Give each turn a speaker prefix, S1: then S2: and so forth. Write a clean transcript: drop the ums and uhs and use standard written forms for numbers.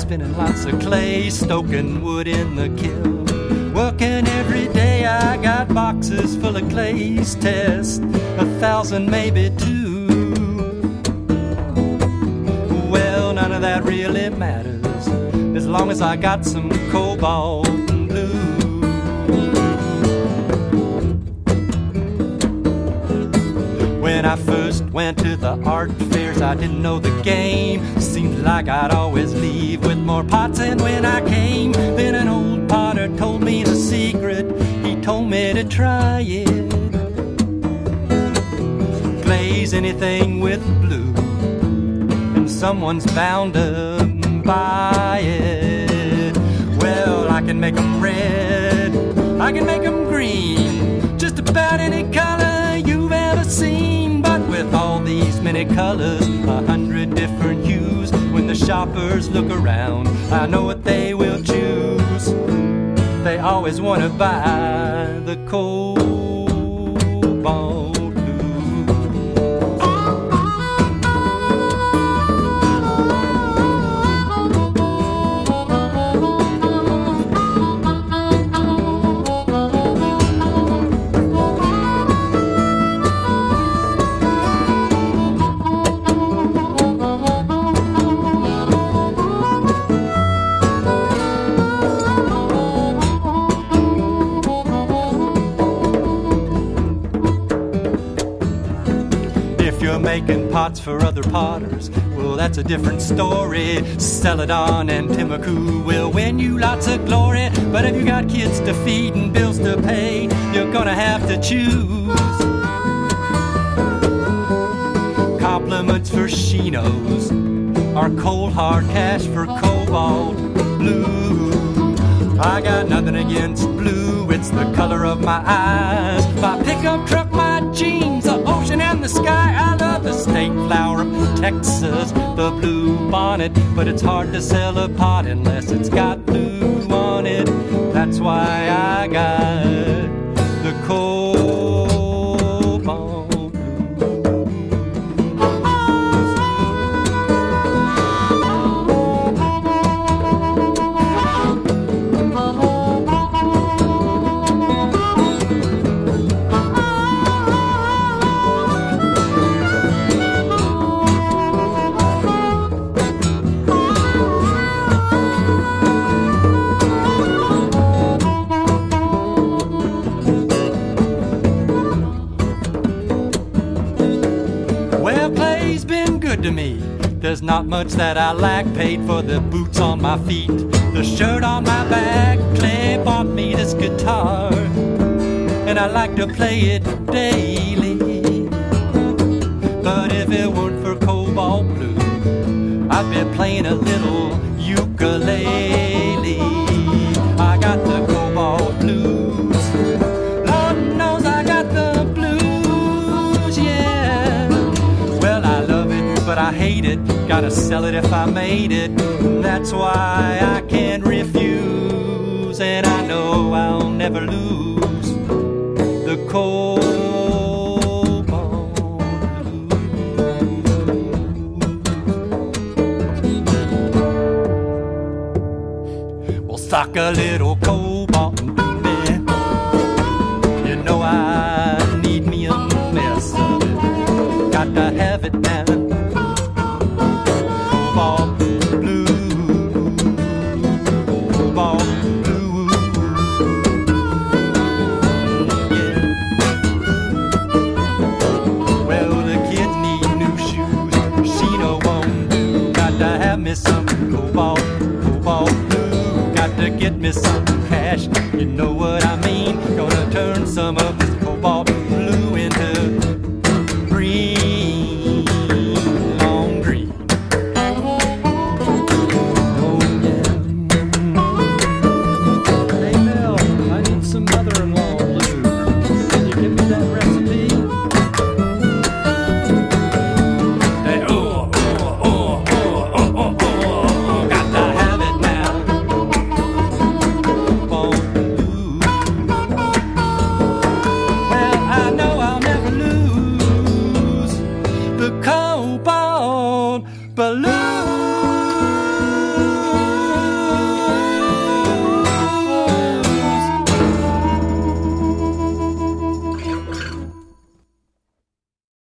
S1: spinning lots of clay, stoking wood in the kiln. Working every day, I got boxes full of clays, test 1,000, maybe 2. Well, none of that really matters, as long as I got some cobalt and blue. When I first went to the art fairs, I didn't know the game. Seemed like I'd always leave with more pots than when I came. Then an old potter told me the secret. He told me to try it. Glaze anything with blue, and someone's bound to buy it. Well, I can make them red, I can make them green, just about any color you've ever seen. But with all these many colors, 100 different hues, when the shoppers look around, I know what they will choose. They always want to buy the cobalt blue. Making pots for other potters, well, that's a different story. Celadon and Timbuktu will win you lots of glory. But if you got kids to feed and bills to pay, you're gonna have to choose. Compliments for chinos, or cold hard cash for cobalt blue. I got nothing against blue, it's the color of my eyes. My pickup truck, my jeans, the ocean and the sky. I love the state flower of Texas, the blue bonnet. But it's hard to sell a pot unless it's got blue on it. That's why I got the cobalt blue. To me, there's not much that I lack. Paid for the boots on my feet, the shirt on my back. Clay bought me this guitar, and I like to play it daily. But if it weren't for cobalt blue, I'd be playing a little ukulele. I got the cobalt blues, Lord knows I got the blues, yeah. Well, I love it, but I hate it. Gotta sell it if I made it. That's why I can't refuse, and I know I'll never lose the cobalt blue. Well, sock a little cobalt blue, you know I need me a mess of it. Got to have it now. Cobalt blue, cobalt blue, yeah. Well, the kids need new shoes, she no won't do. Got to have me some cobalt blue. Got to get me some cash, you know what I mean. Gonna turn some of this